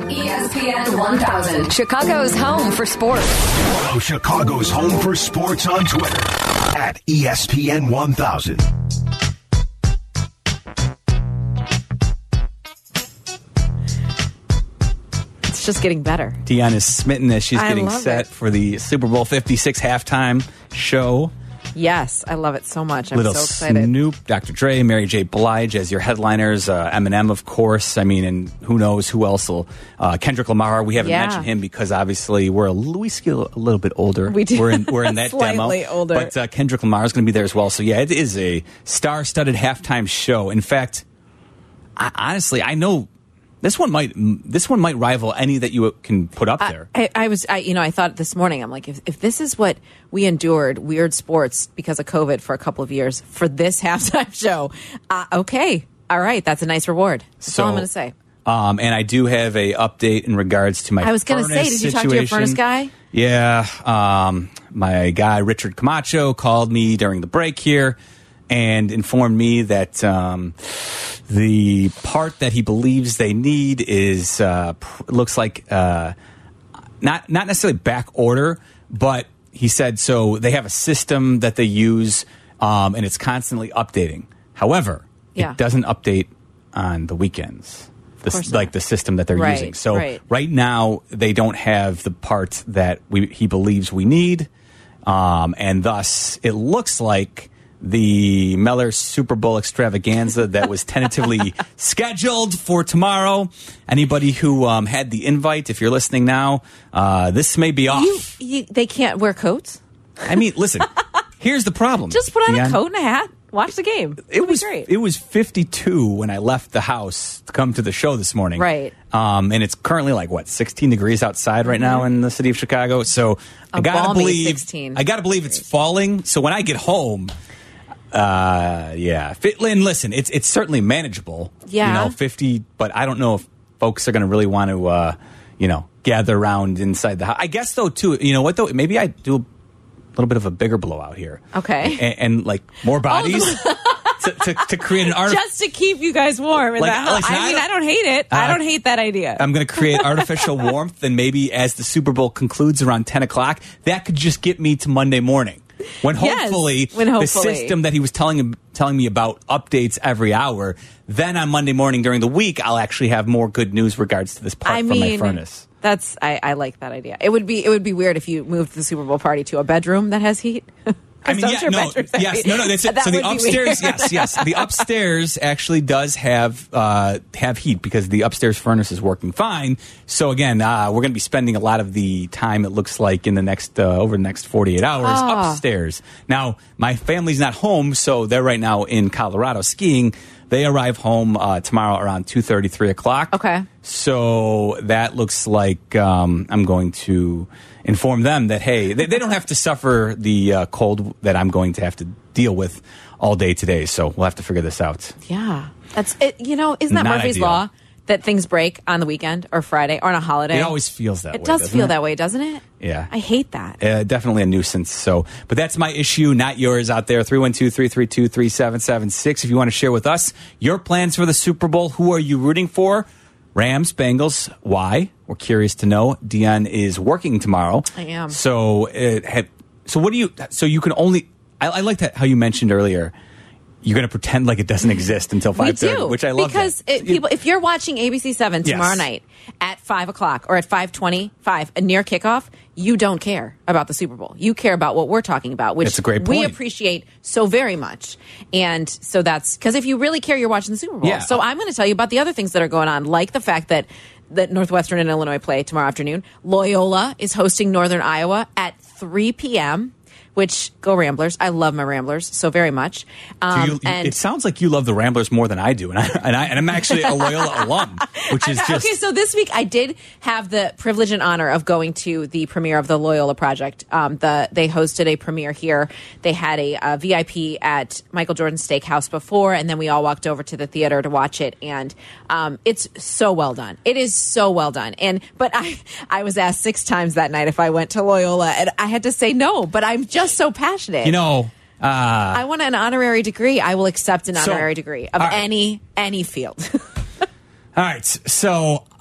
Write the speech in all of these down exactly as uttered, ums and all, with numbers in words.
E S P N one thousand, Chicago's home for sports. Follow Chicago's home for sports on Twitter at E S P N one thousand. It's just getting better. Deanna is smitten as she's I getting love set it. for the Super Bowl fifty-six halftime show. Yes, I love it so much. I'm Little so excited. Snoop, Doctor Dre, Mary J. Blige as your headliners. Uh, Eminem, of course. I mean, and who knows who else will. Uh, Kendrick Lamar. We haven't Yeah. mentioned him because obviously we're a, we feel a little bit older. We do. We're in, we're in that Slightly demo. older. But uh, Kendrick Lamar is going to be there as well. So yeah, it is a star-studded halftime show. In fact, I, honestly, I know. This one might this one might rival any that you can put up there. I, I was, I, you know, I thought this morning, I'm like, if, if this is what we endured, weird sports because of COVID for a couple of years, for this halftime show, uh, okay, all right, that's a nice reward. That's So, all I'm going to say. Um, and I do have a update in regards to my. I was going to say, furnace did you talk to your situation. furnace guy? Yeah, um, my guy Richard Camacho called me during the break here and informed me that um, the part that he believes they need is uh, pr- looks like uh, not not necessarily back order, but he said so they have a system that they use um, and it's constantly updating. However, Yeah. it doesn't update on the weekends. The, course like not. the system that they're Right, using. So right. right now they don't have the part that we, he believes we need, um, and thus it looks like the Mellor Super Bowl extravaganza that was tentatively scheduled for tomorrow. Anybody who um, had the invite, if you're listening now, uh, this may be off. You, you, they can't wear coats? I mean, listen, here's the problem. Just put on Deanne. a coat and a hat. Watch the game. It It'll be was great. it was fifty-two when I left the house to come to the show this morning. Right. Um, and it's currently like what sixteen degrees outside right now in the city of Chicago. So I A gotta balmy believe sixteen. I gotta believe it's falling. So when I get home, uh, yeah, Fit, Lynn, listen, it's it's certainly manageable. Yeah. You know, fifty, but I don't know if folks are going to really want to, uh, you know, gather around inside the house. I guess though too. You know what though? Maybe I do a little bit of a bigger blowout here. Okay. And, and like more bodies. To, to, to create an art, Just to keep you guys warm. In Like, that house. listen, I I mean, don't- I don't hate it. I Uh, don't hate that idea. I'm going to create artificial warmth, and maybe as the Super Bowl concludes around ten o'clock, that could just get me to Monday morning, when Yes, hopefully, when hopefully. the system that he was telling him, telling me about updates every hour. Then on Monday morning during the week, I'll actually have more good news regards to this part I from mean, my furnace. That's I, I like that idea. It would be it would be weird if you moved the Super Bowl party to a bedroom that has heat. I mean, Don't yeah, your no, bedrooms have yes, heat? no, no. That's it. That So the would be upstairs, weird. yes, yes, the upstairs actually does have uh, have heat because the upstairs furnace is working fine. So again, uh, we're going to be spending a lot of the time. It looks like in the next uh, over the next forty-eight hours Ah. upstairs. Now, my family's not home, so they're right now in Colorado skiing. They arrive home uh, tomorrow around two thirty, three o'clock. Okay. So that looks like um, I'm going to inform them that, hey, they, they don't have to suffer the uh, cold that I'm going to have to deal with all day today. So we'll have to figure this out. Yeah, that's it. You know, isn't that Not Murphy's ideal. law that things break on the weekend or Friday or on a holiday? It always feels that It way. does doesn't feel it? that way, doesn't it? Yeah. I hate that. Uh, definitely a nuisance. So, but that's my issue, not yours out there. three one two, three three two, three seven seven six. If you want to share with us your plans for the Super Bowl, who are you rooting for? Rams, Bengals. Why? We're curious to know. Dion is working tomorrow. I am. So, uh, have, so what do you? So you can only. I, I like that how you mentioned earlier. You're going to pretend like it doesn't exist until We five thirty, do, which I love. because that. it, people, if you're watching A B C seven tomorrow Yes. night at five o'clock or at five twenty-five, a near kickoff, you don't care about the Super Bowl. You care about what we're talking about, which That's a great we point. appreciate so very much. And so that's because if you really care, you're watching the Super Bowl. Yeah. So I'm going to tell you about the other things that are going on, like the fact that that Northwestern and Illinois play tomorrow afternoon. Loyola is hosting Northern Iowa at three p.m. Which, go Ramblers. I love my Ramblers so very much. Um, So you, you- and it sounds like you love the Ramblers more than I do, and I and, I, and I'm actually a Loyola alum, which is I- just okay. So this week I did have the privilege and honor of going to the premiere of the Loyola Project. Um, the they hosted a premiere here. They had a, uh V I P at Michael Jordan's Steakhouse before, and then we all walked over to the theater to watch it. And um, it's so well done. It is so well done. And but I I was asked six times that night if I went to Loyola, and I had to say no. But I'm just so passionate. you know. Uh, I want an honorary degree. I will accept an So, honorary degree of all right. any any field. All right, so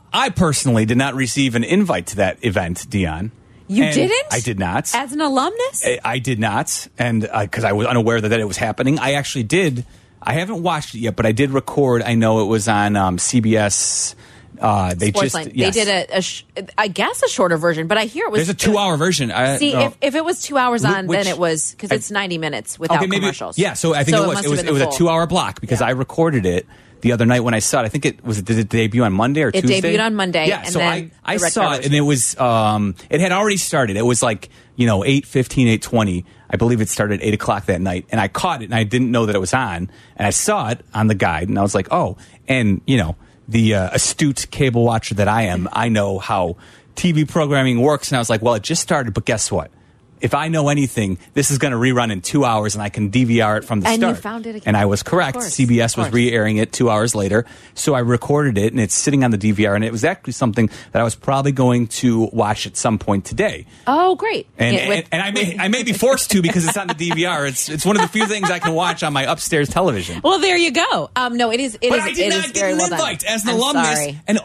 I personally did not receive an invite to that event, Dion. You And didn't? I did not. As an alumnus? I, I did not, and because uh, I was unaware that, that it was happening. I actually did. I haven't watched it yet, but I did record. I know it was on um, C B S. Uh, they Sportsline. just yes. They did a, a sh- I guess, a shorter version, but I hear it was. There's a two-hour version. I, See, no. if, if it was two hours on, Which- then it was because it's ninety minutes without okay, maybe, commercials. Yeah, so I think So it was. must It have was. been It was the a full. two-hour block because Yeah. I recorded it the other night when I saw it. I think it was. Did it debut on Monday or It Tuesday? debuted on Monday, Yeah, and so then I, I the red saw carpet it, and it was. Um, it had already started. It was like you know eight fifteen, eight twenty. I believe it started at eight o'clock that night, and I caught it, and I didn't know that it was on, and I saw it on the guide, and I was like, oh, and you know. The uh, astute cable watcher that I am, I know how T V programming works. And I was like, well, it just started, but guess what? If I know anything, this is going to rerun in two hours and I can D V R it from the And you start. found it again. And I was correct. Of course, C B S of was course. re-airing it two hours later. So I recorded it, and it's sitting on the D V R. And it was actually something that I was probably going to watch at some point today. Oh, great. And, Yeah, with- and, and I may I may be forced to because it's on the D V R. It's it's one of the few things I can watch on my upstairs television. well, there you go. Um, no, it is. It But is. I did it not is get very an well done. invite as an I'm alumnus. Sorry. And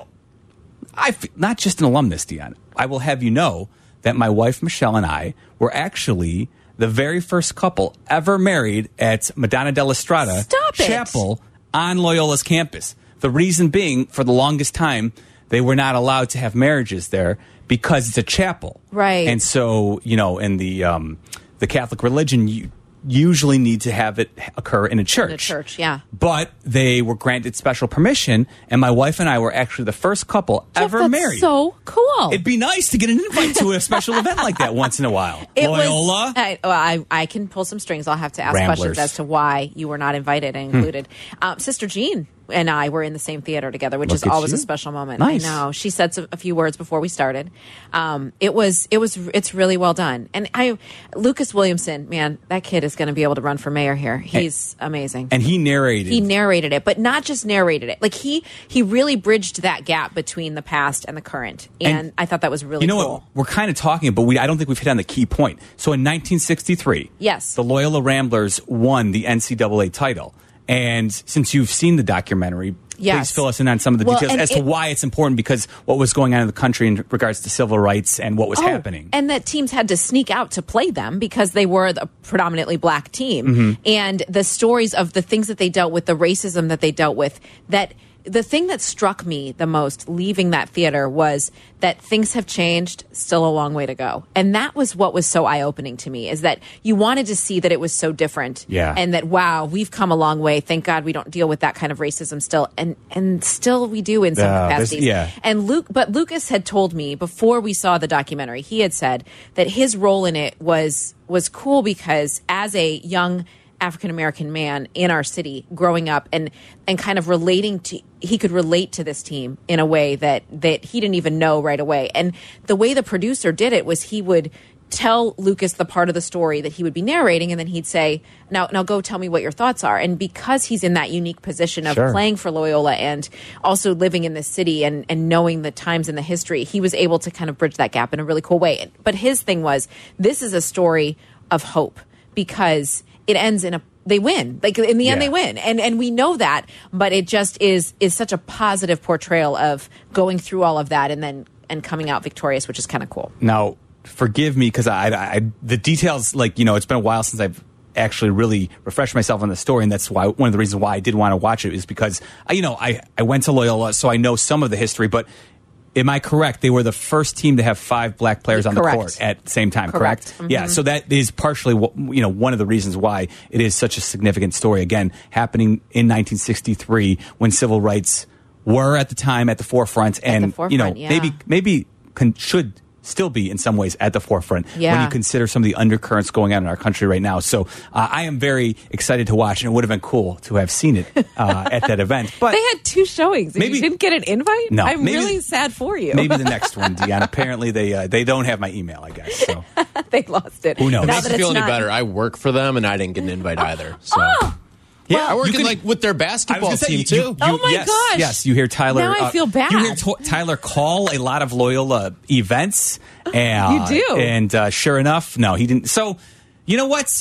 I f- not just an alumnus, Dion. I will have you know that my wife Michelle and I were actually the very first couple ever married at Madonna dell'Estrada Stop it. Chapel on Loyola's campus. The reason being, for the longest time, they were not allowed to have marriages there because it's a chapel, Right. And so, you know, in the um, the Catholic religion, you usually need to have it occur in a church. In a church, yeah. But they were granted special permission, and my wife and I were actually the first couple Jeff, ever that's married. So cool. It'd be nice to get an invite to a special event like that once in a while. It Loyola. Was, I, well, I, I can pull some strings. I'll have to ask Ramblers. questions as to why you were not invited and included. Um, Sister Jean and I were in the same theater together, which Look is at always you. a special moment. Nice. I know. She said some, a few words before we started. Um, it was, it was, it's really well done. And I, Lucas Williamson, man, that kid is going to be able to run for mayor here. He's amazing. and he narrated. He narrated it, but not just narrated it. Like he he really bridged that gap between the past and the current, and, And I thought that was really you know cool. what? We're kind of talking, but we I don't think we've hit on the key point. So in nineteen sixty-three, Yes. the Loyola Ramblers won the N C double A title. And since you've seen the documentary, Yes. please fill us in on some of the Well, details and as to it- why it's important, because what was going on in the country in regards to civil rights and what was Oh, happening. and that teams had to sneak out to play them because they were a predominantly black team, Mm-hmm. and the stories of the things that they dealt with, the racism that they dealt with, that. The thing that struck me the most leaving that theater was that things have changed, still a long way to go. And that was what was so eye-opening to me, is that you wanted to see that it was so different. Yeah. And that, wow, we've come a long way. Thank God we don't deal with that kind of racism still. And and still we do in some Uh, there's- capacities. yeah. And Luke, but Lucas had told me before we saw the documentary, he had said that his role in it was was cool because as a young African American man in our city growing up and and kind of relating to he could relate to this team in a way that that he didn't even know right away. And the way the producer did it was he would tell Lucas the part of the story that he would be narrating, and then he'd say, now now go tell me what your thoughts are. And because he's in that unique position of Sure. playing for Loyola and also living in this city and, and knowing the times and the history, he was able to kind of bridge that gap in a really cool way. But his thing was, this is a story of hope because it ends in a they win. Like in the end Yeah. they win. And and we know that, but it just is is such a positive portrayal of going through all of that and then and coming out victorious, which is kind of cool. Now, forgive me because I, I, the details, like, you know, it's been a while since I've actually really refreshed myself on the story, and that's why one of the reasons why I did want to watch it is because, I, you know, I, I went to Loyola, so I know some of the history, but am I correct? They were the first team to have five black players on Correct. the court at the same time, correct? Correct. Mm-hmm. Yeah, so that is partially, wh- you know, one of the reasons why it is such a significant story, again, happening in nineteen sixty-three when civil rights were at the time at the forefront, and, the you know, forefront, yeah. maybe, maybe con- should still be in some ways at the forefront when Yeah. you consider some of the undercurrents going on in our country right now. So uh, I am very excited to watch, and it would have been cool to have seen it uh, at that event. But They had two showings and Maybe- you didn't get an invite? No, I'm maybe- really sad for you. maybe the next one, Dion. Apparently they uh, they don't have my email, I guess. So they lost it. Who knows? It Now makes that me feel it's any not- better. I work for them, and I didn't get an invite either. So yeah, I work you in, could- like with their I was basketball gonna say, team you- too. you- Oh my yes, gosh. Yes, you hear Tyler. Now I feel bad. You hear to- Tyler call a lot of Loyola events. And, You do. And uh, sure enough, no, he didn't. So, you know what?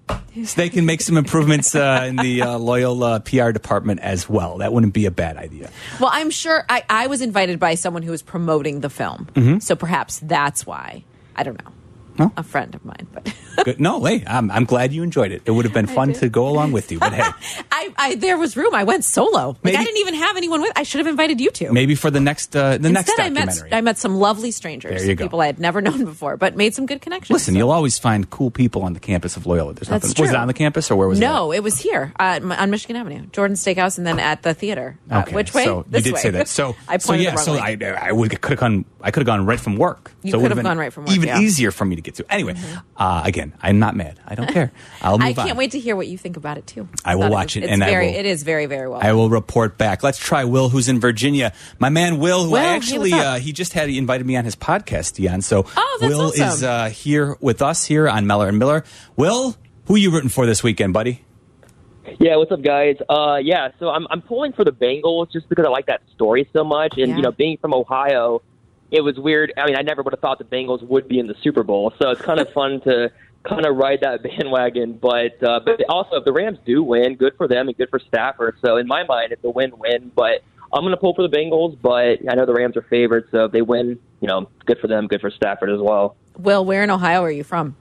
So they can make some improvements uh, in the uh, Loyola P R department as well. That wouldn't be a bad idea. Well, I'm sure I, I was invited by someone who was promoting the film. Mm-hmm. So perhaps that's why. I don't know. Huh? A friend of mine, but Good. No, hey, I'm I'm glad you enjoyed it. It would have been fun to go along with you, but hey, I, I there was room. I went solo. Like Maybe- I didn't even have anyone with. I should have invited you two. maybe for the next uh, the next Instead, I met documentary. I met some lovely strangers, There you go. people I had never known before, but made some good connections. Listen, So- you'll always find cool people on the campus of Loyola. There's That's nothing. Was it true. on the campus or where was it? No, it was here uh, on Michigan Avenue, Jordan Steakhouse, and then at the theater. Uh, Okay, which way? So This you did way. say that. So I so pointed yeah. the wrong So way. I I would could have gone. I could have gone right from work. You so it could would have been gone right from work, Even yeah. Mm-hmm. easier for me to get to. Anyway, uh, again, I'm not mad. I don't care. I'll move I can't on. wait to hear what you think about it too. I will Thought watch was- it, It's and I very, will- it is very, very well. I will report back. Let's try Will, who's in Virginia. My man Will, who Will, I hey, actually what's up? uh, he just had he invited me on his podcast, Dion. So Oh, that's Will awesome. is uh, here with us here on Meller and Miller. Will, who are you rooting for this weekend, buddy? Yeah, what's up, guys? Uh, yeah, so I'm I'm pulling for the Bengals just because I like that story so much, and Yeah. you know, being from Ohio, it was weird. I mean, I never would have thought the Bengals would be in the Super Bowl, so it's kind of fun to kind of ride that bandwagon. But uh, but also, if the Rams do win, good for them and good for Stafford. So in my mind, it's a win-win. But I'm going to pull for the Bengals, but I know the Rams are favorites, so if they win, you know, good for them, good for Stafford as well. Will, where in Ohio are you from?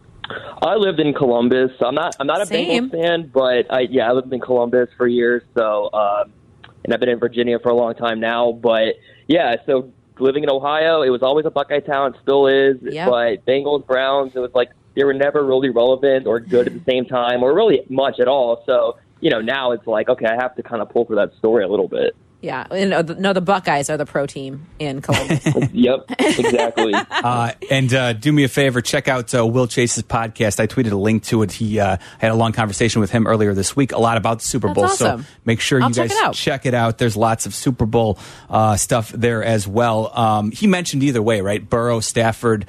I lived in Columbus. So I'm not. I'm not a Same. Bengals fan, but I yeah, I lived in Columbus for years. So, um, and I've been in Virginia for a long time now. But yeah, so living in Ohio, it was always a Buckeye town. It still is. Yep. But Bengals, Browns, it was like they were never really relevant or good at the same time, or really much at all. So you know, now it's like okay, I have to kind of pull for that story a little bit. Yeah, and, uh, the- no, the Buckeyes are the pro team in Columbus. Yep, exactly. Uh, and uh, do me a favor, check out uh, Will Chase's podcast. I tweeted a link to it. He uh, had a long conversation with him earlier this week, a lot about the Super That's Bowl. awesome. So make sure I'll you check guys it out. check it out. There's lots of Super Bowl uh, stuff there as well. Um, he mentioned either way, right? Burrow, Stafford.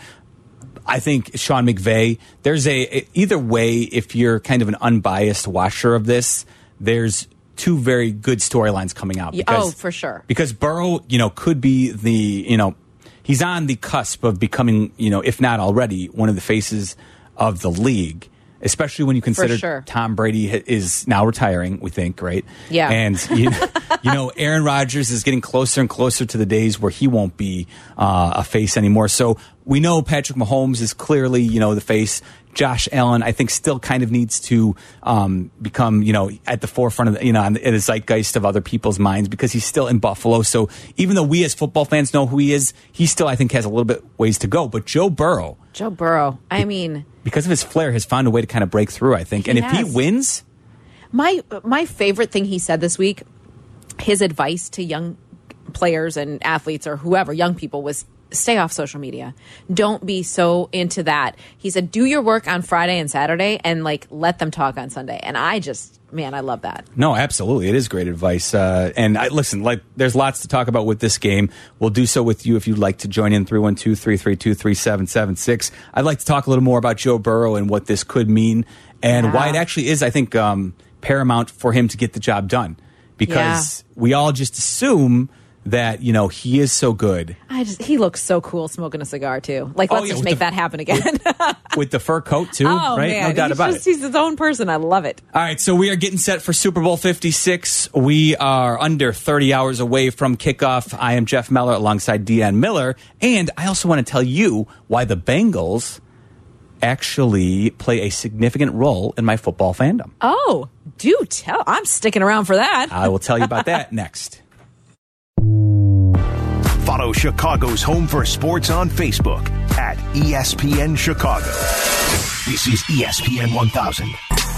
I think Sean McVay. There's a either way. If you're kind of an unbiased watcher of this, there's two very good storylines coming out. Yeah, Because, oh, for sure. Because Burrow, you know, could be the, you know, he's on the cusp of becoming, you know, if not already, one of the faces of the league. Especially when you consider sure. Tom Brady ha- is now retiring, we think, right? Yeah. And, you know, you know, Aaron Rodgers is getting closer and closer to the days where he won't be uh, a face anymore. So we know Patrick Mahomes is clearly, you know, the face. Josh Allen, I think, still kind of needs to um, become, you know, at the forefront of, the, you know, in the zeitgeist of other people's minds because he's still in Buffalo. So even though we as football fans know who he is, he still, I think, has a little bit ways to go. But Joe Burrow, Joe Burrow. I mean, because of his flair, has found a way to kind of break through, I think. He and if has. he wins, my my favorite thing he said this week, his advice to young players and athletes or whoever, young people, was stay off social media. Don't be so into that. He said, do your work on Friday and Saturday and like let them talk on Sunday. And I just, man, I love that. no, absolutely. It is great advice. Uh, and I, listen, like, there's lots to talk about with this game. We'll do so with you if you'd like to join in three one two, three three two, three seven seven six. I'd like to talk a little more about Joe Burrow and what this could mean and Yeah. why it actually is, I think, um, paramount for him to get the job done. Because we all just assume that, you know, he is so good. I just, he looks so cool smoking a cigar too. Like, Oh, let's yeah, just with make the- that happen again. With the fur coat, too, oh right? man, No doubt he's about just, it. he's his own person. I love it. All right, so we are getting set for Super Bowl fifty-six. We are under thirty hours away from kickoff. I am Jeff Meller alongside Deanne Miller. And I also want to tell you why the Bengals actually play a significant role in my football fandom. Oh, do tell. I'm sticking around for that. I will tell you about that next. Follow Chicago's Home for Sports on Facebook at E S P N Chicago. This is E S P N one thousand.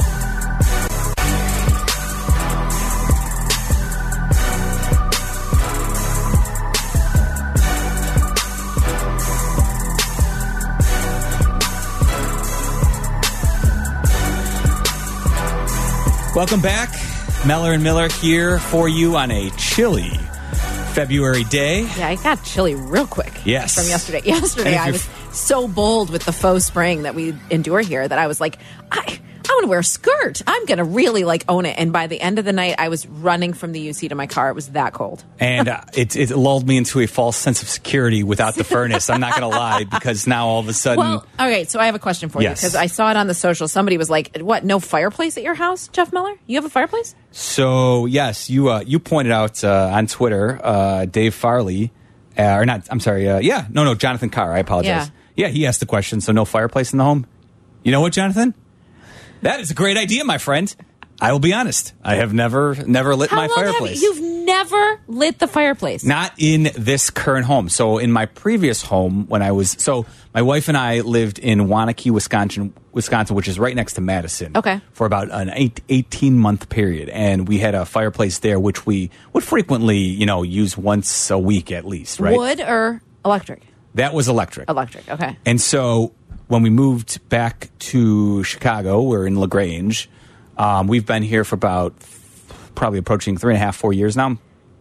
Welcome back. Meller and Miller here for you on a chilly February day. Yeah, I got chilly real quick. Yes. From yesterday. Yesterday, And if I you're was so bold with the faux spring that we endure here that I was like, I I'm going to wear a skirt. I'm going to really like own it. And by the end of the night, I was running from the U C to my car. It was that cold. And uh, it, it lulled me into a false sense of security without the furnace. I'm not going to lie, because now all of a sudden... Well, okay, so I have a question for Yes. you, because I saw it on the social. Somebody was like, what, no fireplace at your house, Jeff Miller? You have a fireplace? So, yes, you uh, you pointed out uh, on Twitter, uh, Dave Farley, uh, or not, I'm sorry, uh, yeah, no, no, Jonathan Carr, I apologize. Yeah. yeah, he asked the question, so no fireplace in the home? You know what, Jonathan? That is a great idea, my friend. I will be honest. I have never never lit How my long fireplace. Have you, you've never lit the fireplace? Not in this current home. So in my previous home, when I was so my wife and I lived in Waunakee, Wisconsin, Wisconsin, which is right next to Madison. Okay. For about an eight, eighteen month period, and we had a fireplace there, which we would frequently, you know, use once a week at least. Right. Wood or electric? That was electric. Electric. Okay. And so when we moved back to Chicago, we're in LaGrange. Um, we've been here for about probably approaching three and a half, four years now.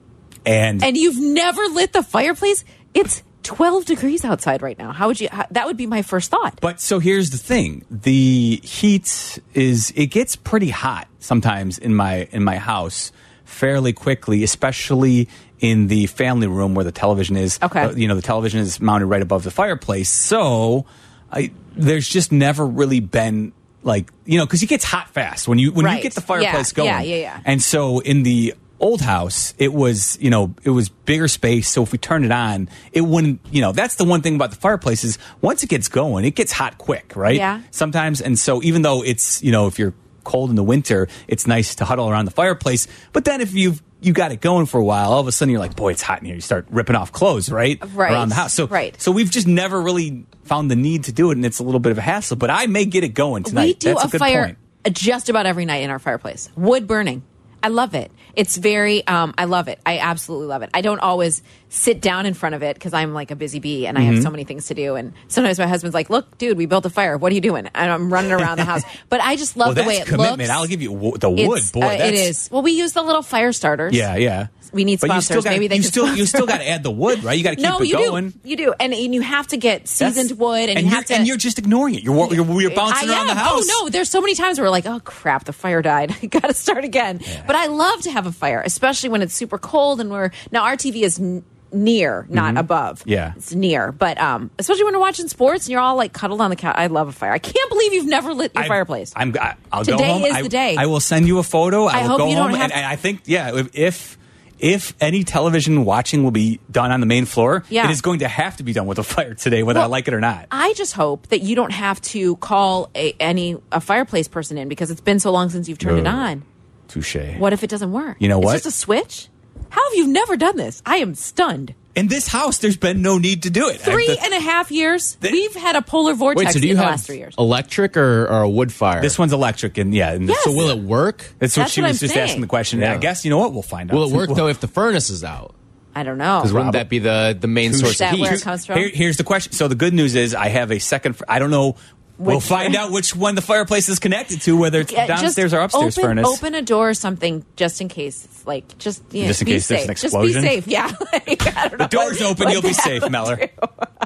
And, And you've never lit the fireplace? It's twelve degrees outside right now. How would you? How, that would be my first thought. but so here's the thing: the heat is it gets pretty hot sometimes in my in my house fairly quickly, especially in the family room where the television is. Okay. Uh, you know, the television is mounted right above the fireplace, so I, there's just never really been. Like, you know, because it gets hot fast when you when Right. you get the fireplace Yeah, going. yeah, yeah, yeah. And so in the old house, it was, you know, it was bigger space. So if we turned it on, it wouldn't, you know, that's the one thing about the fireplace is once it gets going, it gets hot quick, right? Yeah. Sometimes. And so even though it's, you know, if you're cold in the winter, it's nice to huddle around the fireplace. But then if you've you got it going for a while, all of a sudden you're like, boy, it's hot in here. You start ripping off clothes, right? Right. Around the house. So, Right. so we've just never really found the need to do it, and it's a little bit of a hassle. But I may get it going tonight. We do That's a, a good fire point. just about every night in our fireplace. Wood burning. I love it. It's very, um, I love it. I absolutely love it. I don't always sit down in front of it because I'm like a busy bee and I Mm-hmm. have so many things to do. And sometimes my husband's like, look, dude, we built a fire. What are you doing? And I'm running around the house. But I just love Well, the that's way it commitment. looks. I'll give you wo- the wood. It's, Boy, uh, that's, it is. Well, we use the little fire starters. Yeah, yeah. We need But you sponsors. still got Maybe they you can still you sponsor. still got to add the wood, right? You got to keep No, it you going. do. You do, and, and you have to get seasoned That's- wood, and, you you're, have to. and you're just ignoring it. You're wa- you're, you're bouncing I around am. the house. Oh no, there's so many times where we're like, oh crap, the fire died. I got to start again. But I love to have a fire, especially when it's super cold and we're now our T V is n- near, not above. Yeah. it's near. But um, especially when we're watching sports and you're all like cuddled on the couch. I love a fire. I can't believe you've never lit your I- fireplace. I'm. I, I'll go Today home. is I, the day. I will send you a photo. I, I will hope go you don't home, have and, and I think yeah, if. if If any television watching will be done on the main floor, Yeah. it is going to have to be done with a fire today, whether I Well, like it or not. I just hope that you don't have to call a, any a fireplace person in because it's been so long since you've turned it No. on. Touche. What if it doesn't work? You know what? It's just a switch. How have you never done this? I am stunned. In this house, there's been no need to do it. Three I- the- and a half years. The- We've had a polar vortex Wait, so do you in the have last three years. electric or, or a wood fire? This one's electric, and yeah, and Yes. So will it work? that's what That's she what was I'm just saying. asking the question. Yeah. I guess you know what? We'll find out. Will it work though if the furnace is out? I don't know. Because wouldn't that be the, the main Touche. source Is that of heat? where it comes from? Here, here's the question. So the good news is I have a second. fr- I don't know. We'll Which- find out which one the fireplace is connected to, whether it's Yeah, just downstairs or upstairs open, furnace. Open a door or something just in case. It's like just yeah, Just in be case there's safe. an Just explosion? be safe. Yeah. Like, I don't know The door's what- open. what You'll be that safe, would Meller. do.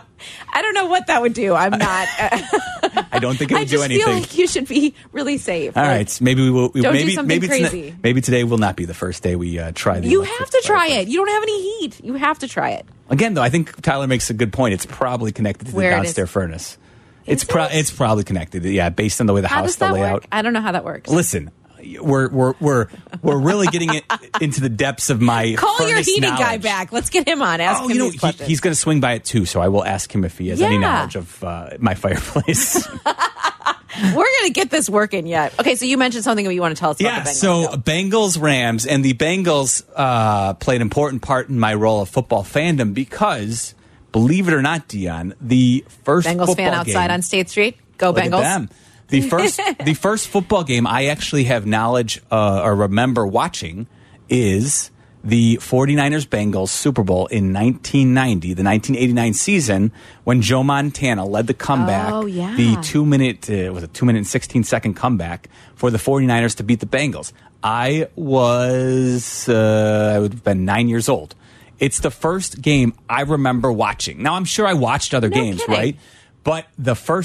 I don't know what that would do. I'm not. I don't think it I would do just anything. feel like you should be really safe. All Like, right, maybe we will. We, Don't do maybe something maybe it's not- crazy. maybe today will not be the first day we uh, try the. You electric have to try fireplace. it. You don't have any heat. You have to try it. Again, though, I think Tyler makes a good point. It's probably connected to Where the it is. downstairs furnace. It's Is pro- it? It's probably connected. Yeah, based on the way the How house, does the that layout. work? I don't know how that works. Listen, we're we're we're we're really getting it into the depths of my Call your furnace heating guy knowledge. back. Let's get him on. Ask Oh, him you know, these he, questions. he's going to swing by it too, so I will ask him if he has any Yeah. knowledge of uh, my fireplace. We're going to get this working yet. Okay, so you mentioned something that you want to tell us about Yeah, the Bengals. so Go. Bengals Rams, and the Bengals uh, played an important part in my role of football fandom because, believe it or not, Dion, the first Bengals football fan outside game, on State Street. Go Look at Bengals. them. The first, the first football game I actually have knowledge uh, or remember watching is the 49ers Bengals Super Bowl in nineteen ninety, the nineteen eighty-nine season, when Joe Montana led the comeback. Oh, yeah. The two minute, uh, was a two minute and sixteen second comeback for the 49ers to beat the Bengals. I was, uh, I would have been nine years old. It's the first game I remember watching. Now, I'm sure I watched other No games, kidding. right? But the first,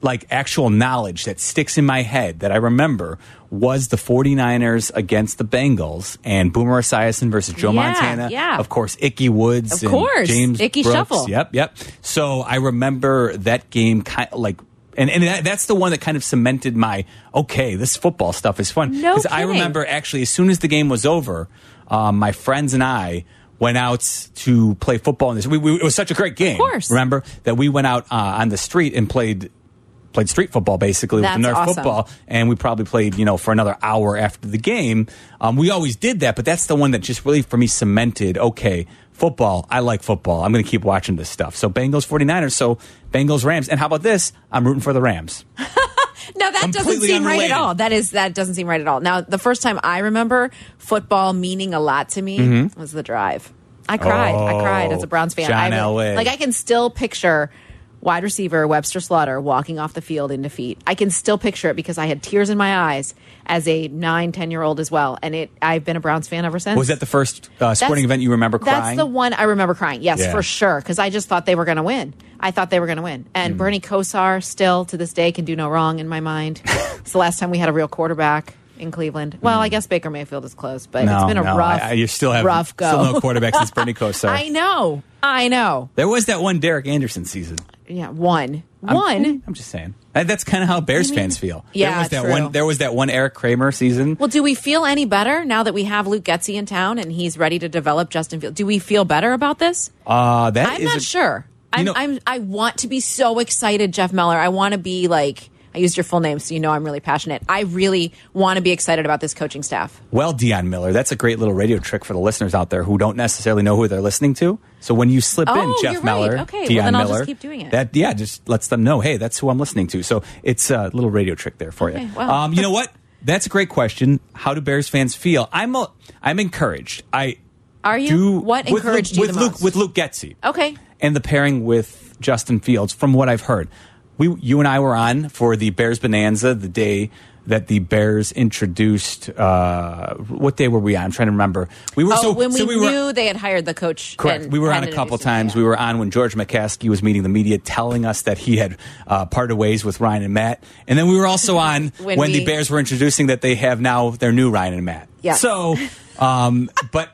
like actual knowledge that sticks in my head that I remember was the 49ers against the Bengals and Boomer Esiason versus Joe Yeah, Montana. yeah. Of course, Icky Woods. Of and course, James Icky Brooks. Shuffle. Yep, yep. So I remember that game kind of like, and, and that, that's the one that kind of cemented my, okay, this football stuff is fun. No I kidding. remember actually as soon as the game was over, um, my friends and I went out to play football in this. We, we, it was such a great game. Of course. Remember that we went out uh, on the street and played played street football basically That's with the Nerf awesome. football, and we probably played, you know, for another hour after the game. Um, we always did that, but that's the one that just really for me cemented, okay, football, I like football. I'm going to keep watching this stuff. So Bengals 49ers, so Bengals Rams. And how about this? I'm rooting for the Rams. No, that doesn't Completely seem right unrelated. at all. That is that doesn't seem right at all. Now, the first time I remember football meaning a lot to me was the drive. I cried. I cried as a Browns fan. Mm-hmm. John I, Elway. Like I can still picture wide receiver Webster Slaughter walking off the field in defeat. I can still picture it because I had tears in my eyes as a nine, ten year old as well. And it, I've been a Browns fan ever since. Was that the first uh, sporting That's- event you remember crying? That's the one I remember crying. Yes, Yeah. for sure. Because I just thought they were going to win. I thought they were going to win. And Mm. Bernie Kosar still to this day can do no wrong in my mind. It's the last time we had a real quarterback in Cleveland. Well, I guess Baker Mayfield is close, but Mm. no, it's been a no, rough, I, I, you still have rough go. still no quarterback since Bernie Kosar. I know. I know. There was that one Derek Anderson season. Yeah, one. I'm- one. I'm just saying. That- That's kind of how Bears mean- fans feel. Yeah, there was that true. one. There was that one Eric Kramer season. Well, do we feel any better now that we have Luke Getsy in town and he's ready to develop Justin Fields? Do we feel better about this? Uh, that I'm is not a- sure. I'm, know- I'm, I want to be so excited, Jeff Meller. I want to be like, I used your full name, so you know I'm really passionate. I really want to be excited about this coaching staff. Well, Dion Miller, that's a great little radio trick for the listeners out there who don't necessarily know who they're listening to. So when you slip in Oh, Jeff you're right. Meller, Okay, well, Dion then I'll Miller, just keep doing it. That yeah, just lets them know, hey, that's who I'm listening to. So it's a little radio trick there for Okay, you. well. Um, you know what? That's a great question. How do Bears fans feel? I'm a, I'm encouraged. I Are you? do What with encouraged Luke, you with the Luke most? with Luke Getsy. Okay. And the pairing with Justin Fields, from what I've heard. We, you and I were on for the Bears Bonanza the day that the Bears introduced. Uh, what day were we on? I'm trying to remember. We were Oh, so when we, so we were, knew they had hired the coach. correct. and We were on had a couple introduced him. times. Yeah. We were on when George McCaskey was meeting the media, telling us that he had uh, parted ways with Ryan and Matt. And then we were also on when, When the we- Bears were introducing that they have now their new Ryan and Matt. Yeah. So, um, but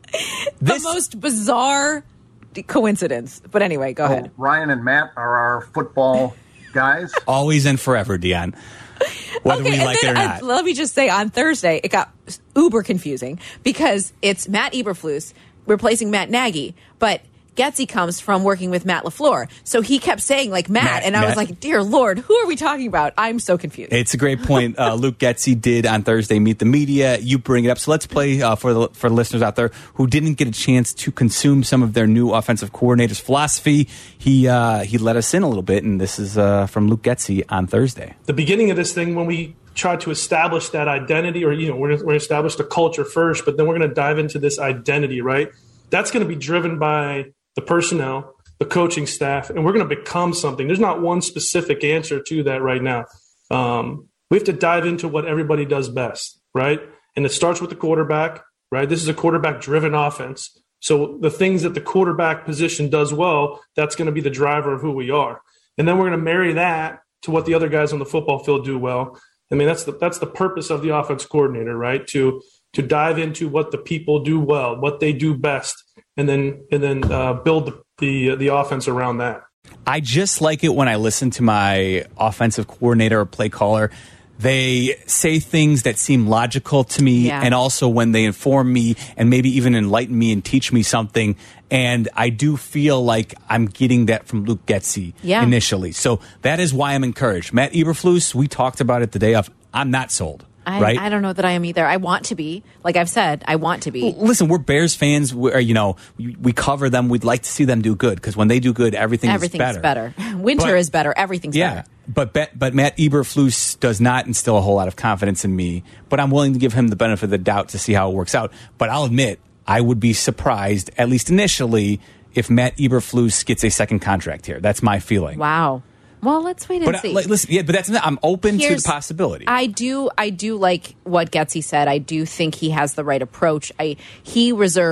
this the most bizarre coincidence. But anyway, go ahead. Ryan and Matt are our football guys. always and forever, Dion. Whether we and like it then or I- not. let me just say, on Thursday, it got uber confusing because it's Matt Eberflus replacing Matt Nagy, but Getsy comes from working with Matt LaFleur. So he kept saying, like, Matt, Matt, and I was Matt. like, dear Lord, who are we talking about? I'm so confused. It's a great point. Uh, Luke Getsy did on Thursday meet the media. You bring it up. So let's play uh, for the for the listeners out there who didn't get a chance to consume some of their new offensive coordinator's philosophy. He uh, he let us in a little bit, and this is uh, from Luke Getsy on Thursday. The beginning of this thing when we tried to establish that identity, or, you know, we're, we're going to establish the culture first, but then we're going to dive into this identity, right? That's going to be driven by the personnel, the coaching staff, and we're going to become something. There's not one specific answer to that right now. Um, we have to dive into what everybody does best, right? And it starts with the quarterback, right? This is a quarterback-driven offense. So the things that the quarterback position does well, that's going to be the driver of who we are. And then we're going to marry that to what the other guys on the football field do well. I mean, that's the that's the purpose of the offense coordinator, right? To to dive into what the people do well, what they do best, and then and then uh, build the, the the offense around that. I just like it when I listen to my offensive coordinator or play caller. They say things that seem logical to me, Yeah. and also when they inform me and maybe even enlighten me and teach me something. And I do feel like I'm getting that from Luke Getsy Yeah. initially. So that is why I'm encouraged. Matt Eberflus, we talked about it the day of. I'm not sold. I, right? I don't know that I am either. I want to be. Like I've said, I want to be. Listen, we're Bears fans. We're, you know, we, we cover them. We'd like to see them do good because when they do good, everything Everything's is better. better. Winter But- is better. Everything's Yeah, better. but but but Matt Eberflus does not instill a whole lot of confidence in me. But I'm willing to give him the benefit of the doubt to see how it works out. But I'll admit, I would be surprised, at least initially, if Matt Eberflus gets a second contract here. That's my feeling. Wow. Well, let's wait and But uh, see. like, listen, yeah, but that's I'm open Here's- to the possibility. I do. I do like what Getsy said. I do think he has the right approach. I he reserved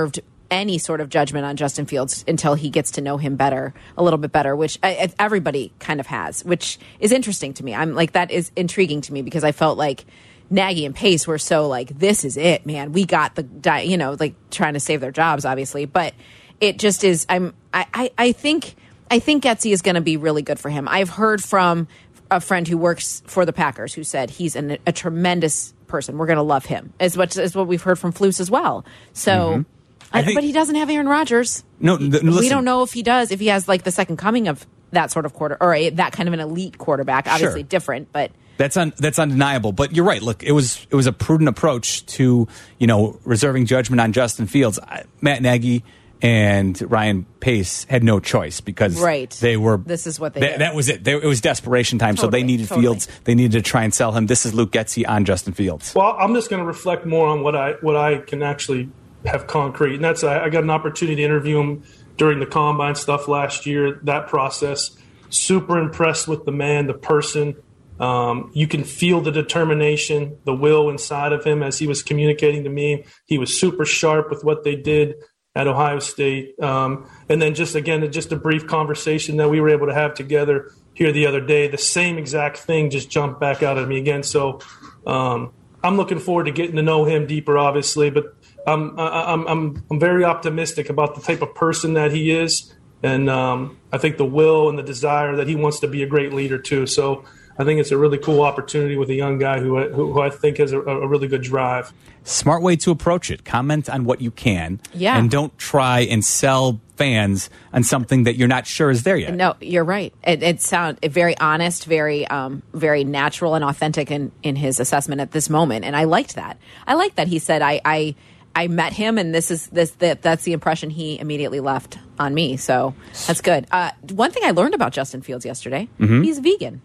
any sort of judgment on Justin Fields until he gets to know him better, a little bit better, which I, everybody kind of has, which is interesting to me. I'm like, that is intriguing to me because I felt like Nagy and Pace were so like, this is it, man. We got the, you know, like trying to save their jobs, obviously. But it just is, I'm, I, I, I think, I think Getsy is going to be really good for him. I've heard from a friend who works for the Packers who said he's an, a tremendous person. We're going to love him as much as what we've heard from Flus as well. So, mm-hmm. I think, but he doesn't have Aaron Rodgers. No, th- we listen. don't know if he does, if he has like the second coming of that sort of quarter or a, that kind of an elite quarterback. Obviously Sure. different, but that's un, that's undeniable. But you're right. Look, it was it was a prudent approach to, you know, reserving judgment on Justin Fields. I, Matt Nagy and Ryan Pace had no choice because right. they were. This is what they. Th- did. That was it. They, it was desperation time. Totally, so they needed totally. Fields. They needed to try and sell him. This is Luke Getsy on Justin Fields. Well, I'm just going to reflect more on what I what I can actually have concrete, and that's I, I got an opportunity to interview him during the combine stuff last year. That process, super impressed with the man, the person. Um, you can feel the determination, the will inside of him as he was communicating to me. He was super sharp with what they did at Ohio State. Um, and then just, again, just a brief conversation that we were able to have together here the other day. The same exact thing just jumped back out at me again. So um, I'm looking forward to getting to know him deeper, obviously. But I'm, I'm, I'm, I'm very optimistic about the type of person that he is. And um, I think the will and the desire that he wants to be a great leader, too. So I think it's a really cool opportunity with a young guy who who, who I think has a, a really good drive. Smart way to approach it. Comment on what you can. Yeah. And don't try and sell fans on something that you're not sure is there yet. No, you're right. It, it sounds very honest, very um, very natural and authentic in, in his assessment at this moment. And I liked that. I liked that he said, I, I I met him and this is this that that's the impression he immediately left on me. So that's good. Uh, one thing I learned about Justin Fields yesterday, Mm-hmm. he's vegan.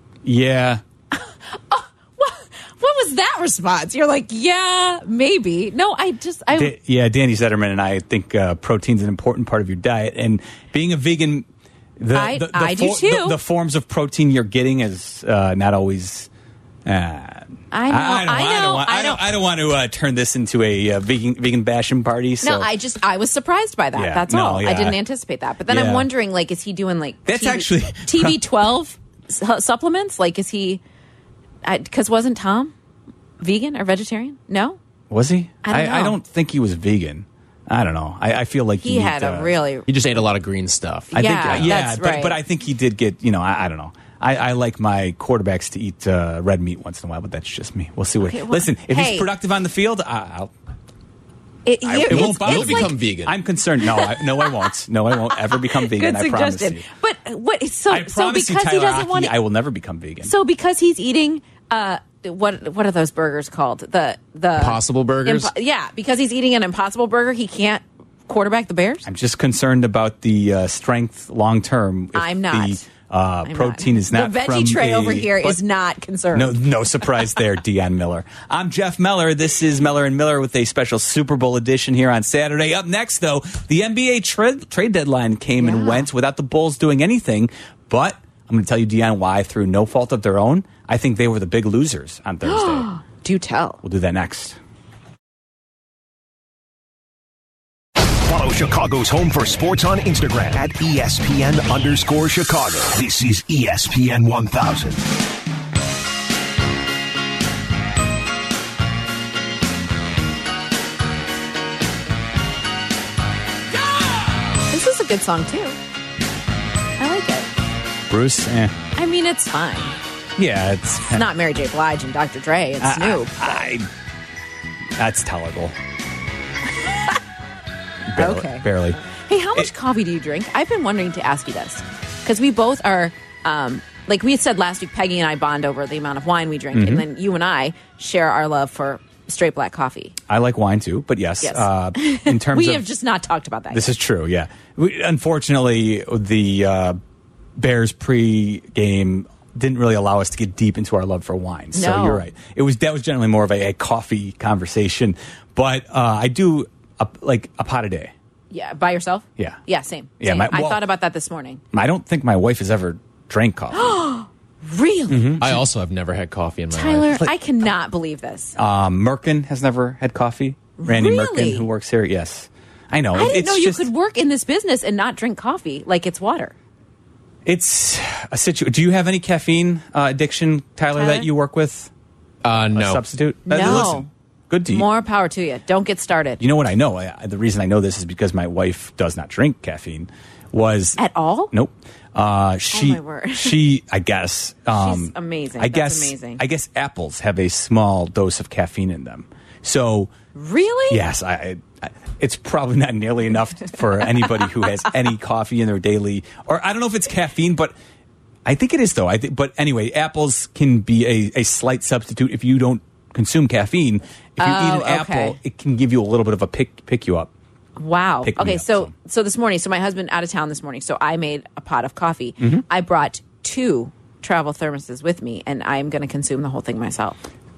Yeah. oh, what, what was that response? You're like, yeah, maybe. No, I just, I. Da- yeah, Danny Zetterman and I think uh, protein's an important part of your diet. And being a vegan, the, I- the, the, I do too. The, the forms of protein you're getting is uh, not always. Uh, I know, I, don't, I know, I don't, want- I I don't, know. I don't want to uh, turn this into a uh, vegan vegan bashing party. So. No, I just I was surprised by that. Yeah, That's no, all. I yeah. didn't anticipate that. But then Yeah. I'm wondering, like, is he doing like That's T V, actually- T V twelve su- supplements? Like, is he? Because wasn't Tom vegan or vegetarian? No, Was he? I don't know. I don't think he was vegan. I don't know. I, I feel like he you had need, a uh, really. He just ate a lot of green stuff. I Yeah, think, yeah, that's but, right. but I think he did get, you know, I, I don't know. I, I like my quarterbacks to eat uh, red meat once in a while, but that's just me. We'll see what. Okay, well, listen, if hey. he's productive on the field, I, I'll. It, I- you- it won't it's- bother He'll it's me. like- become vegan. I'm concerned. No, I, no, I won't. No, I won't ever become vegan. Good I promise suggestion. you. But what? So I so promise you, because Tyler he doesn't Aki, want I will never become vegan. So because he's eating, uh, what what are those burgers called? The the Impossible burgers? Impo- yeah, because he's eating an Impossible Burger, he can't quarterback the Bears. I'm just concerned about the uh, strength long term. if I'm not. The, uh, I'm protein is not the veggie from tray a- over here but- is not concerned. No, no surprise there, Deion Miller. I'm Jeff Meller. This is Meller and Miller with a special Super Bowl edition here on Saturday. Up next, though, the N B A tra- trade deadline came and Yeah. went without the Bulls doing anything. But I'm going to tell you, Deion, why through no fault of their own, I think they were the big losers on Thursday. Do tell. We'll do that next. Follow Chicago's Home for Sports on Instagram at E S P N underscore Chicago. This is E S P N one thousand. This is a good song too. I like it. Bruce, eh. I mean, it's fine. Yeah, it's, It's not Mary J. Blige and Doctor Dre. It's I- Snoop. I, I- that's tolerable. barely, Okay. Barely. Hey, how much coffee do you drink? I've been wondering to ask you this because we both are, um, like we had said last week, Peggy and I bond over the amount of wine we drink, Mm-hmm. and then you and I share our love for straight black coffee. I like wine too, but yes, Yes. Uh, in terms We of have just not talked about that this yet. is true. Yeah, we, unfortunately, the uh, Bears pre-game didn't really allow us to get deep into our love for wine. So No. you're right. It was that was generally more of a, a coffee conversation, but uh, I do a, like a pot a day. Yeah, by yourself? Yeah. Yeah, same. Yeah, same. my- I well- thought about that this morning. I don't think my wife has ever drank coffee. Really? Mm-hmm. I also have never had coffee in my Tyler, life. I cannot believe this. Um, Merkin has never had coffee. Randy Really? Merkin, who works here, yes. I know. I didn't it's know just, you could work in this business and not drink coffee like it's water. It's a situation. Do you have any caffeine uh, addiction, Tyler, Tyler? that you work with? Uh, A no. substitute? Uh, No. Listen, good to you. More power to you. Don't get started. You know what I know? I, the reason I know this is because my wife does not drink caffeine. Was At all? Nope. Uh, she, my word. she, I guess, um, She's amazing. I That's guess, amazing. I guess apples have a small dose of caffeine in them. So, Really? yes, I, I, it's probably not nearly enough for anybody who has any coffee in their daily. Or I don't know if it's caffeine, but I think it is though. I think, but anyway, apples can be a, a slight substitute if you don't consume caffeine. If you Oh, eat an okay. apple, it can give you a little bit of a pick pick you up. Wow. Pick me Okay, up, so, so. so this morning, so my husband out of town this morning, so I made a pot of coffee. Mm-hmm. I brought two travel thermoses with me, and I'm going to consume the whole thing myself.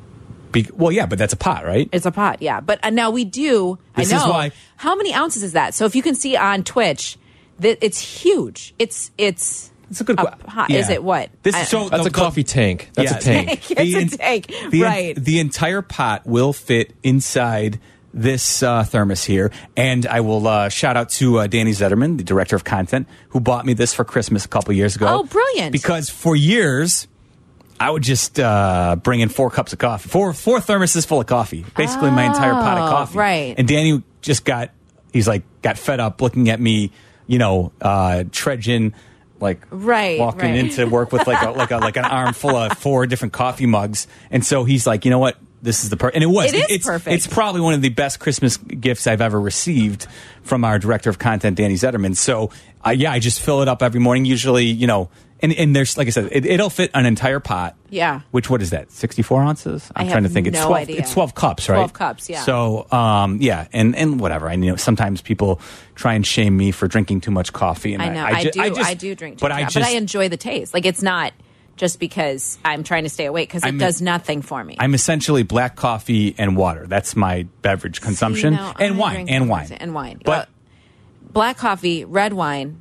Be, well, yeah, but that's a pot, right? It's a pot, yeah. But uh, now we do. This I is know. why- How many ounces is that? So if you can see on Twitch, that it's huge. It's it's. It's a good a que- pot. yeah. Is it what? This I- so That's the- a coffee tank. That's Yeah. a tank. It's a en- tank, the en- right. The entire pot will fit inside this uh, thermos here, and I will uh, shout out to uh, Danny Zetterman, the director of content, who bought me this for Christmas a couple years ago. Oh, brilliant. Because for years, I would just uh, bring in four cups of coffee, four four thermoses full of coffee, basically my entire pot of Oh, coffee. right. And Danny just got, he's like, got fed up looking at me, you know, uh, trudging, like Right, walking right. into work with like a, like a, like an arm full of four different coffee mugs. And so he's like, you know what? This is the per and it was. It is it's, perfect. It's probably one of the best Christmas gifts I've ever received from our director of content, Danny Zetterman. So, uh, yeah, I just fill it up every morning. Usually, you know, and, and there's like I said, it, it'll fit an entire pot. Yeah. Which what is that? sixty-four ounces? I'm I trying to have think. It's no twelve. idea. It's twelve cups, right? twelve cups, yeah. So, um, yeah, and and whatever. I know sometimes people try and shame me for drinking too much coffee. And I know. I, I, ju- do. I, just- do drink. but too, I yeah, just, but I enjoy the taste. Like it's not just because I'm trying to stay awake because it I'm- does nothing for me. I'm essentially black coffee and water. That's my beverage consumption, See, no, and I wine, drink and coffee wine, and wine. But Uh, black coffee, red wine.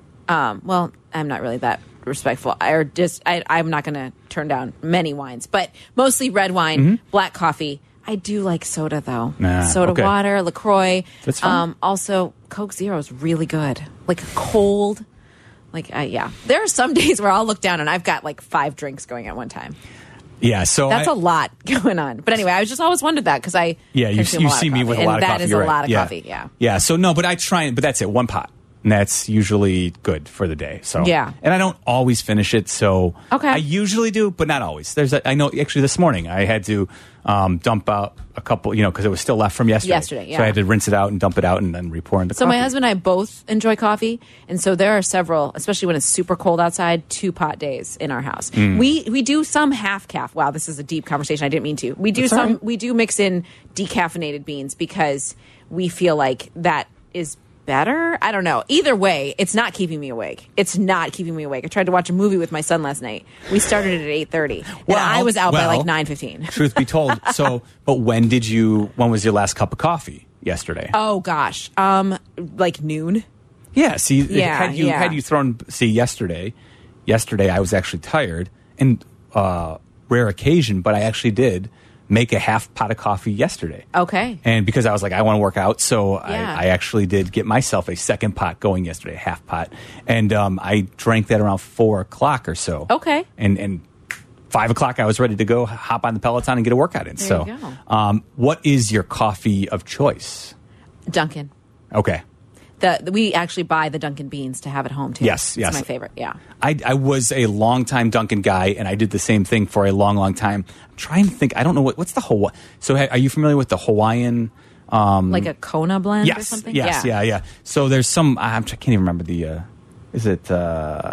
Um, well, I'm not really that respectful. I, or just I, I'm not going to turn down many wines, but mostly red wine, black coffee. I do like soda though. Mm-hmm. Nah, soda okay. water, LaCroix. That's fine. Um, also, Coke Zero is really good. Like cold. Like uh, yeah, there are some days where I'll look down and I've got like five drinks going at one time. yeah. So That's I, a lot going on. But anyway, I was just always wondered that because I Yeah, you, consume you a lot see of me coffee, with a and lot of that coffee. is you're a right. lot of yeah. coffee. Yeah. Yeah. So no, but I try and but that's it. One pot. And that's usually good for the day. So Yeah. and I don't always finish it. So Okay. I usually do, but not always. There's a, I know actually this morning I had to um, dump out a couple, you know, because it was still left from yesterday. Yesterday, yeah. So I had to rinse it out and dump it out and then re-pour into So coffee. my husband and I both enjoy coffee, and so there are several, especially when it's super cold outside, two pot days in our house. Mm. We we do some half calf. Wow, this is a deep conversation. I didn't mean to. We do That's all some. right. We do mix in decaffeinated beans because we feel like that is better. I don't know. Either way, it's not keeping me awake. It's not keeping me awake. I tried to watch a movie with my son last night. We started it at eight thirty, and Well, I was out by well, like nine fifteen. Truth be told, so but when did you? When was your last cup of coffee? Yesterday. Oh gosh, um, like noon. Yeah, see, Yeah, had you yeah. had you thrown see yesterday, yesterday I was actually tired and uh, rare occasion, but I actually did make a half pot of coffee yesterday. Okay. And because I was like, I want to work out, so Yeah. I, I actually did get myself a second pot going yesterday, a half pot, and um, I drank that around four o'clock or so. Okay. And and five o'clock I was ready to go hop on the Peloton and get a workout in. There so, you go. Um, what is your coffee of choice? Dunkin'. Okay. The, the we actually buy the Dunkin' beans to have at home too. Yes, it's yes. my favorite. Yeah. I, I was a longtime Dunkin' guy, and I did the same thing for a long, long time. I'm trying to think. I don't know what what's the Hawaii. So, ha- are you familiar with the Hawaiian? Um, Like a Kona blend or yes, something? yes, yeah. yeah, So there's some. I'm, I can't even remember the. Uh, is it uh,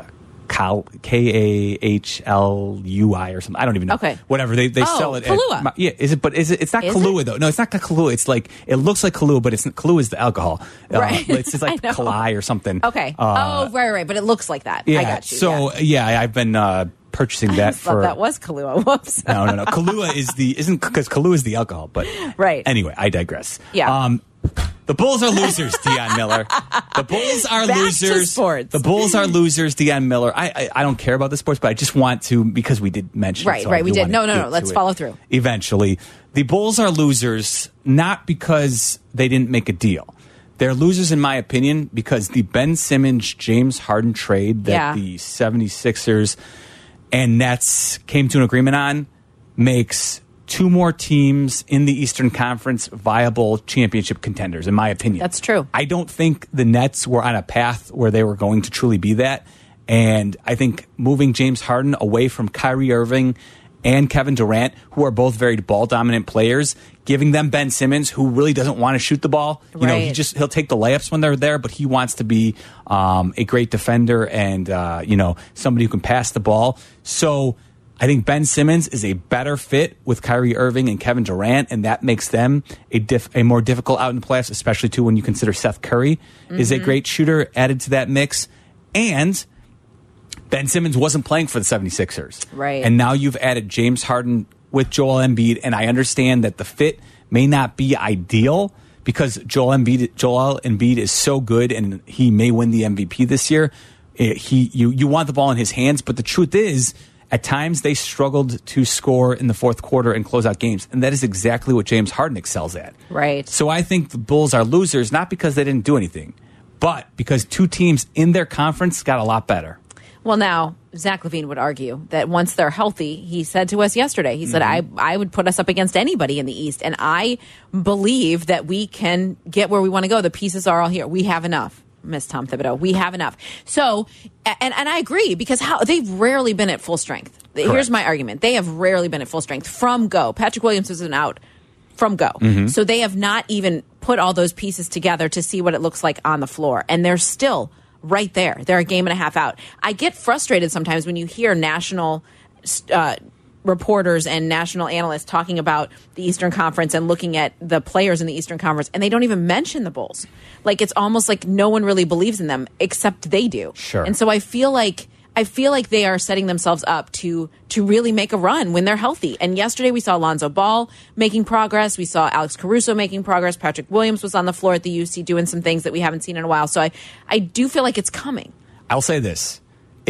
K A H L U I or something? I don't even know. Okay. Whatever they they Oh, sell it. Kahlua. At, yeah. Is it? But is it? It's not Is Kahlua it? though. No, it's not Kahlua. It's like it looks like Kahlua, but it's not, Kahlua is the alcohol. Right. Uh, it's just like I know. Kalai or something. Okay. Uh, oh, right, right. But it looks like that. yeah. I got you. So yeah. yeah, I've been uh, purchasing I that thought for. that was Kahlua. Whoops. no, no, no. Kahlua is the isn't because Kahlua is the alcohol, but Right. Anyway, I digress. Yeah. Um, the Bulls are losers, Deion Miller. The Bulls are Back to losers. sports. The Bulls are losers, Deion Miller. I, I I don't care about the sports, but I just want to because we did mention. Right, it, so right, I we do did. want No, to no, get no, let's to it. follow through. Eventually, the Bulls are losers not because they didn't make a deal. They're losers, in my opinion, because the Ben Simmons, James Harden trade that Yeah. the 76ers and Nets came to an agreement on makes two more teams in the Eastern Conference viable championship contenders, in my opinion. That's true. I don't think the Nets were on a path where they were going to truly be that. And I think moving James Harden away from Kyrie Irving and Kevin Durant, who are both very ball-dominant players, giving them Ben Simmons, who really doesn't want to shoot the ball. You know, he Right. just he'll take the layups when they're there, but he wants to be um, a great defender and uh, you know somebody who can pass the ball. So I think Ben Simmons is a better fit with Kyrie Irving and Kevin Durant, and that makes them a diff- a more difficult out in the playoffs, especially too when you consider Seth Curry mm-hmm. is a great shooter added to that mix, and Ben Simmons wasn't playing for the 76ers. Right. And now you've added James Harden with Joel Embiid, and I understand that the fit may not be ideal because Joel Embiid, Joel Embiid is so good and he may win the M V P this year. It, he, you, you want the ball in his hands, but the truth is, at times they struggled to score in the fourth quarter and close out games, and that is exactly what James Harden excels at. Right. So I think the Bulls are losers, not because they didn't do anything, but because two teams in their conference got a lot better. Well, now, Zach LaVine would argue that once they're healthy, he said to us yesterday, he said, Mm-hmm. I, I would put us up against anybody in the East. And I believe that we can get where we want to go. The pieces are all here. We have enough, Miss Tom Thibodeau. We have enough. So, and, and I agree, because how they've rarely been at full strength. Correct. Here's my argument. They have rarely been at full strength from go. Patrick Williams was an out from go. Mm-hmm. So they have not even put all those pieces together to see what it looks like on the floor. And they're still right there. They're a game and a half out. I get frustrated sometimes when you hear national uh, reporters and national analysts talking about the Eastern Conference and looking at the players in the Eastern Conference, and they don't even mention the Bulls. Like, it's almost like no one really believes in them except they do. Sure. And so I feel like I feel like they are setting themselves up to to really make a run when they're healthy. And yesterday we saw Lonzo Ball making progress. We saw Alex Caruso making progress. Patrick Williams was on the floor at the U C doing some things that we haven't seen in a while. So I, I do feel like it's coming. I'll say this.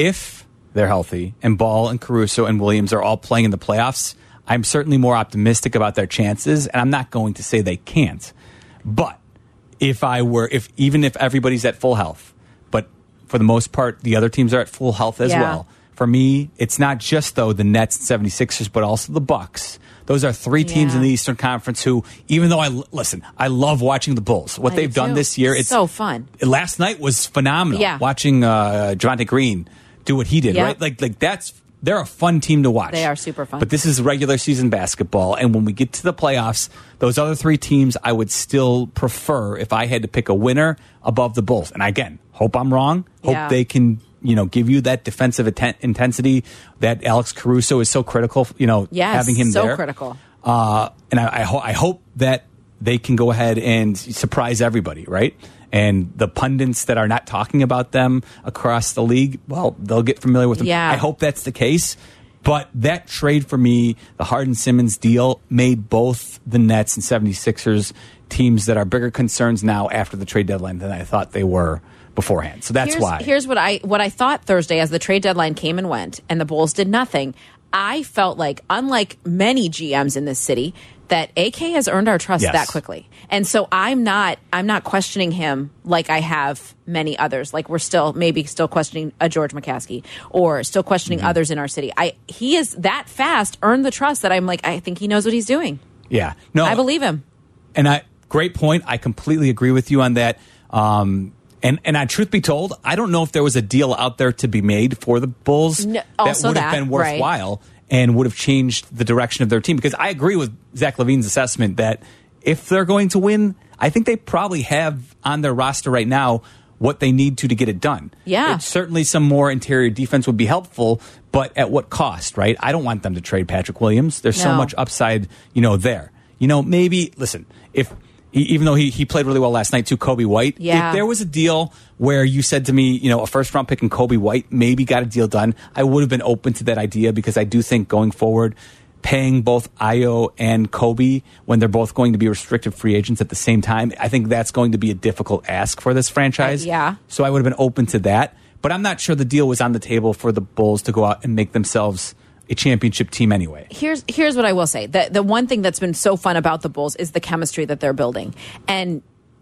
If they're healthy and Ball and Caruso and Williams are all playing in the playoffs, I'm certainly more optimistic about their chances, and I'm not going to say they can't. But if I were, if even if everybody's at full health, but for the most part, the other teams are at full health as Yeah. well. For me, it's not just, though, the Nets and 76ers, but also the Bucks. Those are three teams Yeah. in the Eastern Conference who, even though I, listen, I love watching the Bulls. What I they've do done too. this year, it's so fun. Last night was phenomenal. Yeah. Watching uh, Javonte Green do what he did, Yep. right? Like, like that's, they're a fun team to watch. They are super fun. But this is regular season basketball, and when we get to the playoffs, those other three teams I would still prefer if I had to pick a winner above the Bulls. And again, hope I'm wrong. Hope Yeah. they can, you know, give you that defensive atten- intensity that Alex Caruso is so critical, you know, Yes, having him so there. critical. Uh, and I, I, ho- I hope that they can go ahead and surprise everybody, right? And the pundits that are not talking about them across the league, well, they'll get familiar with them. Yeah. I hope that's the case. But that trade for me, the Harden-Simmons deal, made both the Nets and 76ers teams that are bigger concerns now after the trade deadline than I thought they were beforehand. So that's here's, why. Here's what I what I thought Thursday as the trade deadline came and went and the Bulls did nothing. I felt like, unlike many G Ms in this city, that A K has earned our trust Yes. that quickly. And so I'm not I'm not questioning him like I have many others. Like we're still maybe still questioning a George McCaskey or still questioning Mm-hmm. others in our city. I he is that fast earned the trust that I'm like, I think he knows what he's doing. yeah. No, I believe him. And I, great point. I completely agree with you on that. Um, and and I, truth be told, I don't know if there was a deal out there to be made for the Bulls No, that also would have that, been right. worthwhile and would have changed the direction of their team. Because I agree with Zach LaVine's assessment that if they're going to win, I think they probably have on their roster right now what they need to to get it done. Yeah. It's certainly some more interior defense would be helpful, but at what cost, right? I don't want them to trade Patrick Williams. There's so No. much upside, you know, there. You know, maybe, listen, if he, even though he, he played really well last night too, Kobe White, Yeah. if there was a deal where you said to me, you know, a first round pick and Kobe White maybe got a deal done, I would have been open to that idea because I do think going forward, paying both Ayo and Kobe when they're both going to be restricted free agents at the same time, I think that's going to be a difficult ask for this franchise. Uh, yeah. So I would have been open to that. But I'm not sure the deal was on the table for the Bulls to go out and make themselves a championship team anyway. Here's here's what I will say. The the one thing that's been so fun about the Bulls is the chemistry that they're building. And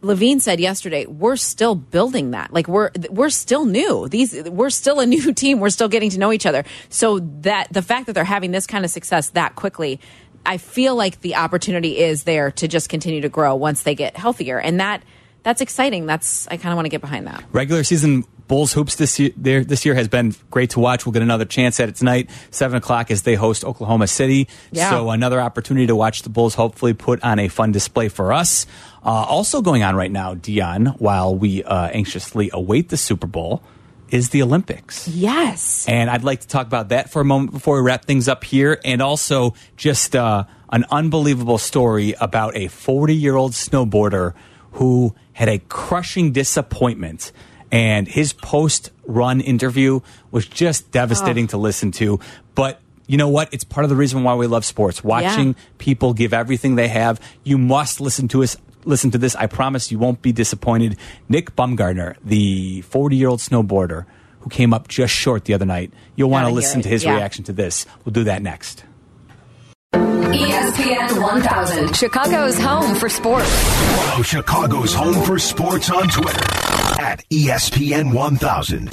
Levine said yesterday, we're still building that. Like we're we're still new. These we're still a new team. We're still getting to know each other. So that the fact that they're having this kind of success that quickly, I feel like the opportunity is there to just continue to grow once they get healthier, and that that's exciting. That's I kind of want to get behind that. Regular season Bulls hoops this year, there, this year has been great to watch. We'll get another chance at it tonight, seven o'clock, as they host Oklahoma City. Yeah. So another opportunity to watch the Bulls hopefully put on a fun display for us. Uh, also going on right now, Dion, while we uh, anxiously await the Super Bowl, is the Olympics. Yes. And I'd like to talk about that for a moment before we wrap things up here. And also just uh, an unbelievable story about a forty-year-old snowboarder who had a crushing disappointment. And his post-run interview was just devastating oh. to listen to. But you know what? It's part of the reason why we love sports. Watching yeah. people give everything they have. You must listen to us. Listen to this. I promise you won't be disappointed. Nick Baumgartner, the forty-year-old snowboarder who came up just short the other night. You'll want to listen to his yeah. reaction to this. We'll do that next. E S P N one thousand, Chicago's home for sports. Follow Chicago's home for sports on Twitter at E S P N one thousand.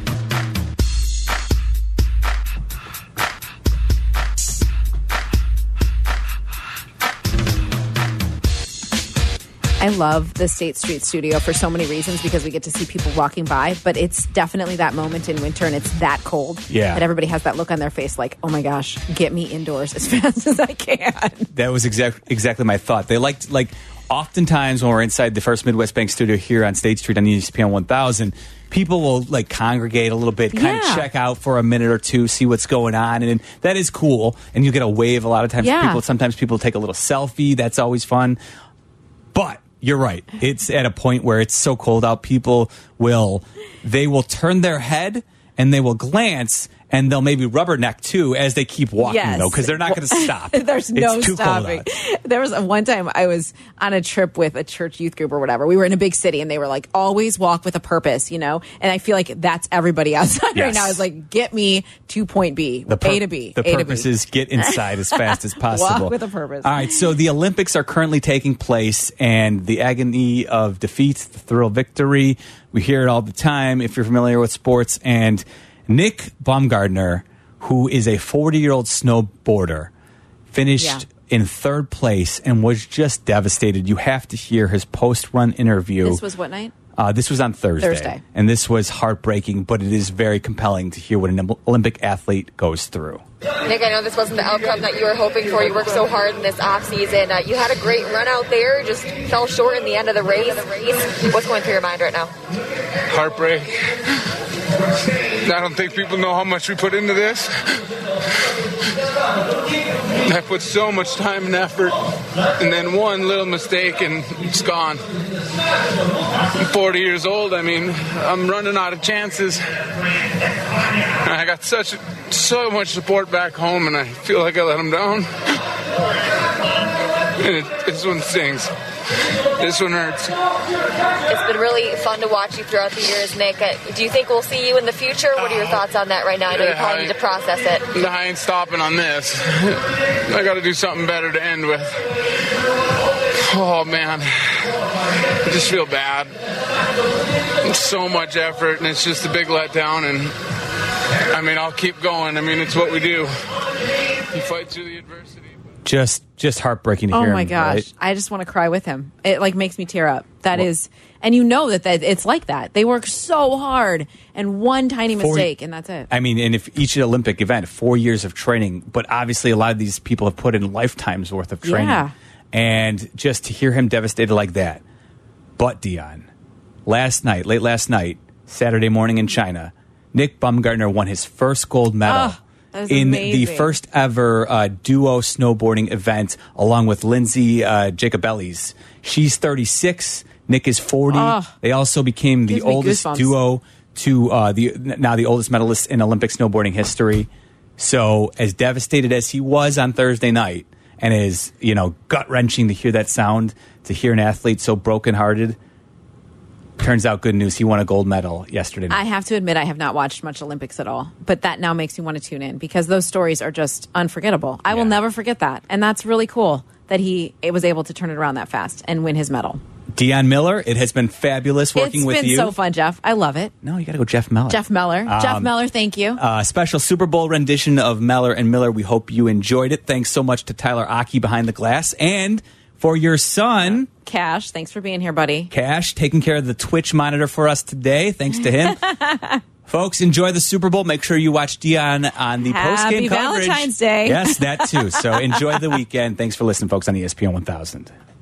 I love the State Street studio for so many reasons because we get to see people walking by, but it's definitely that moment in winter and it's that cold yeah. that everybody has that look on their face like, oh my gosh, get me indoors as fast as I can. That was exact, exactly my thought. They liked, like, oftentimes when we're inside the First Midwest Bank studio here on State Street on E S P N one thousand, people will like congregate a little bit, kind yeah. of check out for a minute or two, see what's going on, and, and that is cool. And you get a wave a lot of times. Yeah. People sometimes people take a little selfie. That's always fun. But you're right. It's at a point where it's so cold out. People will they will turn their head and they will glance. And they'll maybe rubberneck, too, as they keep walking, yes. though, because they're not going to stop. There's no it's too stopping. Cold out. There was a, one time I was on a trip with a church youth group or whatever. We were in a big city, and they were like, always walk with a purpose, you know? And I feel like that's everybody outside yes. right now is like, get me to point B, the pur- A to B, The A purpose to B. is get inside as fast as possible. Walk with a purpose. All right, so the Olympics are currently taking place, and the agony of defeat, the thrill of victory, we hear it all the time if you're familiar with sports. And Nick Baumgartner, who is a forty-year-old snowboarder, finished yeah. in third place and was just devastated. You have to hear his post-run interview. This was what night? Uh, this was on Thursday. Thursday. And this was heartbreaking, but it is very compelling to hear what an Olympic athlete goes through. Nick, I know this wasn't the outcome that you were hoping for. You worked so hard in this offseason. Uh, you had a great run out there, just fell short in the end of the race. What's going through your mind right now? Heartbreak. I don't think people know how much we put into this. I put so much time and effort, and then one little mistake and it's gone. I'm forty years old. I mean, I'm running out of chances. I got such so much support back home, and I feel like I let them down. And it, this one stings. This one hurts. It's been really fun to watch you throughout the years, Nick. Uh, do you think we'll see you in the future? What are your thoughts on that right now? I know you probably need to process it. I ain't stopping on this. I got to do something better to end with. Oh, man. I just feel bad. It's so much effort, and it's just a big letdown. And, I mean, I'll keep going. I mean, it's what we do. You fight through the adversity. Just just heartbreaking to oh hear him. Oh my gosh. Right? I just want to cry with him. It like makes me tear up. That well, is, and you know that, that it's like that. They work so hard and one tiny four, mistake and that's it. I mean, and if each Olympic event, four years of training, but obviously a lot of these people have put in lifetimes worth of training. Yeah. And just to hear him devastated like that. But Dion, last night, late last night, Saturday morning in China, Nick Baumgartner won his first gold medal. Oh. In amazing. the first ever uh, duo snowboarding event, along with Lindsay uh, Jacobellis. She's thirty-six. Nick is forty. Oh, they also became the oldest duo to uh, the now the oldest medalist in Olympic snowboarding history. So, as devastated as he was on Thursday night, and as you know, gut wrenching to hear that sound, to hear an athlete so brokenhearted. Turns out good news. He won a gold medal yesterday night. I have to admit I have not watched much Olympics at all, but that now makes me want to tune in because those stories are just unforgettable. I yeah. will never forget that. And that's really cool that he was able to turn it around that fast and win his medal. Dion Miller, it has been fabulous working it's with been you. so fun, Jeff. I love it. No, you got to go Jeff Meller. Jeff Meller. Um, Jeff Meller, thank you. A uh, special Super Bowl rendition of Meller and Miller. We hope you enjoyed it. Thanks so much to Tyler Aki behind the glass. And for your son, Cash, thanks for being here, buddy. Cash, taking care of the Twitch monitor for us today. Thanks to him. Folks, enjoy the Super Bowl. Make sure you watch Dion on the Happy post-game coverage. Valentine's Day. Yes, that too. So enjoy the weekend. Thanks for listening, folks, on E S P N one thousand.